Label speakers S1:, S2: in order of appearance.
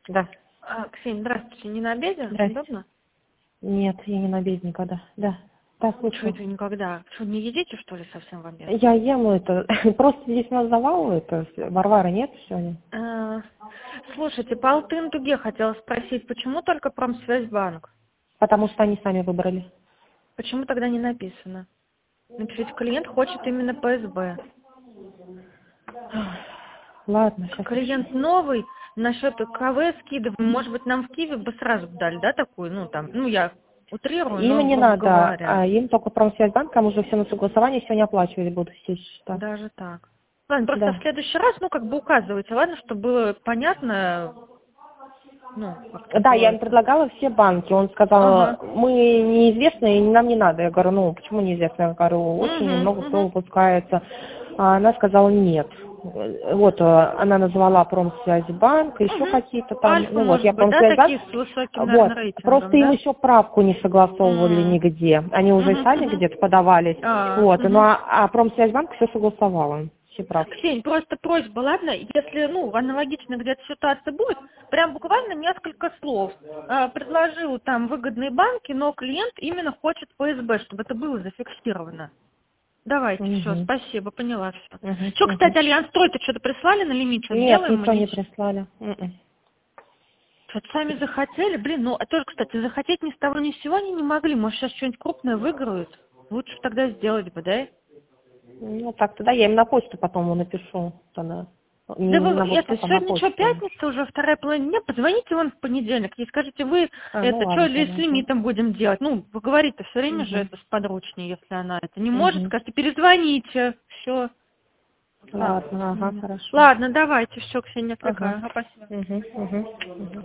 S1: Да.
S2: Ксения, здравствуйте. Не на обеде?
S1: Здрасте.
S2: Удобно?
S1: Нет, я не на обед никогда. Да. Да,
S2: Что
S1: слушаю.
S2: это никогда? Что, не едите, что ли, совсем в обед?
S1: Я ем это. Просто здесь у нас завал, это Варвары нет сегодня.
S2: Слушайте, по Алтын-Туге хотела спросить, почему только Промсвязьбанк?
S1: Потому что они сами выбрали.
S2: Почему тогда не написано? Напишите, клиент хочет именно ПСБ.
S1: Ладно, сейчас.
S2: Клиент новый, насчет КВ скидываем. Может быть, нам в Киеве бы сразу дали, да, такую? Ну, там, я утрирую,
S1: Им
S2: но,
S1: не
S2: грубо
S1: надо,
S2: говоря.
S1: им только Промсвязьбанк, там уже все на согласование, сегодня оплачивать будут все счета.
S2: Даже так. Ладно, просто в
S1: Да.
S2: следующий раз, указывайте, ладно, чтобы было понятно, как
S1: Да, я им
S2: строится.
S1: предлагала все банки. Он сказал,
S2: Ага.
S1: мы неизвестные, нам не надо. Я говорю, почему неизвестно? Я говорю, очень много кто
S2: Угу.
S1: выпускается. А она сказала, нет. Вот, она назвала Промсвязьбанк, еще
S2: Угу.
S1: какие-то там.
S2: Альфа,
S1: Я
S2: может быть, да,
S1: Промсвязьбанк.
S2: такие с высоким,
S1: Вот.
S2: наверное,
S1: Просто
S2: рейтингом,
S1: им
S2: да?
S1: еще правку не согласовывали
S2: Угу.
S1: нигде. Они уже сами
S2: Угу.
S1: где-то подавались. Вот.
S2: Угу.
S1: А Промсвязьбанк все согласовала. Все правки.
S2: Ксень, просто просьба, ладно, если, аналогично где-то ситуация будет, прям буквально несколько слов. Предложил там выгодные банки, но клиент именно хочет ПСБ, чтобы это было зафиксировано. Давайте, все,
S1: Угу.
S2: спасибо, поняла все.
S1: Угу.
S2: Что,
S1: Угу.
S2: кстати, Альянс Строй-то что-то прислали на лимит, что
S1: Нет,
S2: сделаем мы?
S1: ничего не
S2: Ничего.
S1: прислали.
S2: Что-то сами захотели, а тоже, кстати, захотеть ни с того ни с сего они не могли. Может, сейчас что-нибудь крупное выиграют? Лучше тогда сделали бы, да?
S1: Так, тогда я им на почту потом напишу. Тогда.
S2: Да
S1: Не
S2: вы,
S1: на
S2: если
S1: WhatsApp, а на
S2: сегодня что,
S1: почту.
S2: пятница, уже вторая половина дня, позвоните вам в понедельник и скажите, вы
S1: Ну
S2: что
S1: ладно
S2: ли с
S1: тогда.
S2: лимитом будем делать? Поговорить-то все время же
S1: Угу.
S2: это сподручнее, если она это не может,
S1: Угу.
S2: скажите, перезвоните, все.
S1: Ладно, ага, хорошо.
S2: Ладно, давайте, все, Ксения,
S1: Ага.
S2: отвлекаю. Ага, спасибо.
S1: Угу. Угу. Угу.